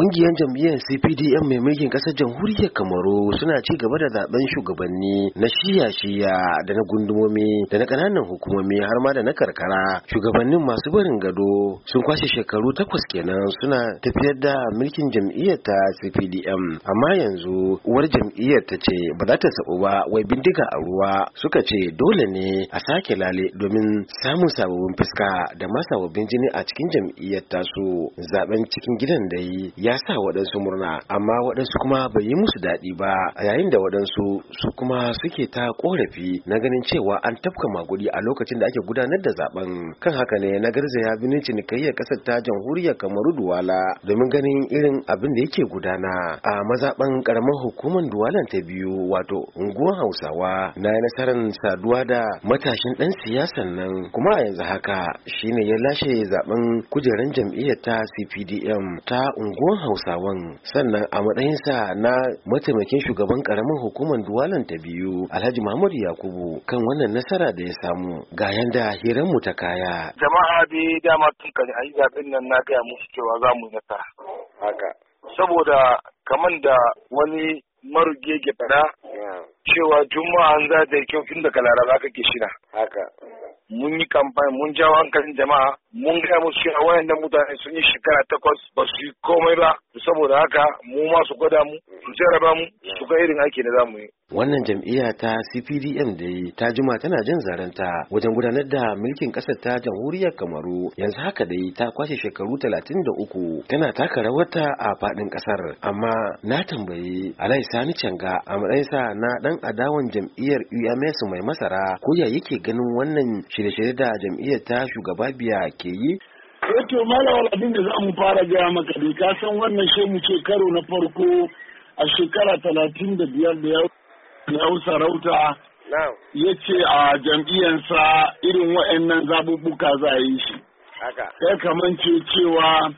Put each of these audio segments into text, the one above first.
Ƙungiyar jam'iyyar CPDM mai mulkin ƙasar jamhuriyar Kamaru suna ci gaba da zaben shugabanni na shiya-shiya da na gundumomi da na ƙananan hukumomi har ma da na karkara. Shugabannin masu barin gado sun kwashe shekaru 8 kenan suna tafiyar da mulkin jam'iyyar ta CPDM. Amma yanzu uwar jam'iyyar ta ce ba za ta sabu ba wai bindiga a ruwa, suka ce dole ne a sake lale domin samun sababbin fuska da ma sababbin jini a cikin jam'iyyar tasu. Zaben cikin gidan da yi ya sa waɗansu murna, amma waɗansu kuma bai yi musu daɗi ba, a yayin da waɗansu su kuma suke ta ƙorafi na ganin cewa an tafka magudi a lokacin da ake gudanar da zaben. Kan haka ne na garzaya birnin cinikayyar ƙasar ta jamhuriyar Kamaru Duwala domin ganin irin abin da yake gudana a mazaɓan ƙaramar hukumar Duwalan ta biyu, wato unguwar Hausawa. Na yi nasarar saduwa da matashin ɗan siyasan nan, kuma a yanzu haka shine ya lashe zaben kujerar jam'iyyar ta CPDM ta unguwar Hausawan. Sannan a matsayinsa na mataimakin shugaban karamin hukumar Duwalan ta biyu, Alhaji Muhammadu Yakubu, kan wannan nasara da ya samu ga yanda hiran mu ta kaya. Jama'a dai dama tun kan ayi zaben nan na gaya musu cewa za mu nasara. Haka. Saboda kaman da wani maruge ke fada cewa Juma'a an za ta yi kyau tun daga Laraba kake shida. Haka. Mun yi kamfani, mun jawo hankalin jama'a, mun gaya musu cewa wayannan mutane sun yi shekara 8 ba su yi komai ba, saboda haka mu ma su gwada mu, su jarraba mu, su ga irin aiki da za mu yi. Wannan jam'iyya ta CPDM dai ta jima tana jin zaranta wajen gudanar da mulkin ƙasar ta jamhuriyar Kamaru. Yanzu haka dai ta kwashe shekaru 33 tana taka rawarta a faɗin ƙasar. Amma na tambayi Alhaji Sani Canga a matsayinsa na ɗan adawan jam'iyyar UMS mai masara ko ya yake ganin wannan shirye-shirye da jam'iyyar ta shugaba Biya ke yi. To malawal abin da za mu fara gaya maka dai ka san wannan shi mu ce karo na farko a shekara 35 da ya sarauta ya ce a jam'iyyarsa irin waɗannan zaɓuɓɓuka za a yi shi. Ya kamance cewa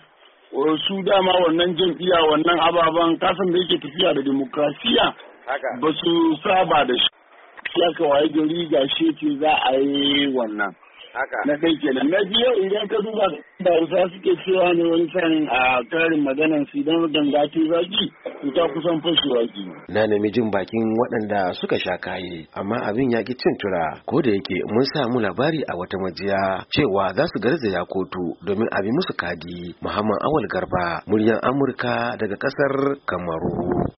su dama wannan jam'iyya wannan ababen kasan da yake tafiya da demokrasiya ba su saba da shi. Ya kawai gari ga shi ce za a yi wannan. Na kai kenan. Na biyu idan ka duba da Hausa suke cewa ne wani sanin a karin maganan su idan ganga ce zaki to ta kusan fashewa ki. Na nemi jin bakin waɗanda suka sha kaye, amma abin ya ki cin tura, ko da yake mun samu labari a wata majiya cewa za su garzaya kotu domin a bi musu kadi. Muhammad Awal Garba, muryar Amurka daga ƙasar Kamaru.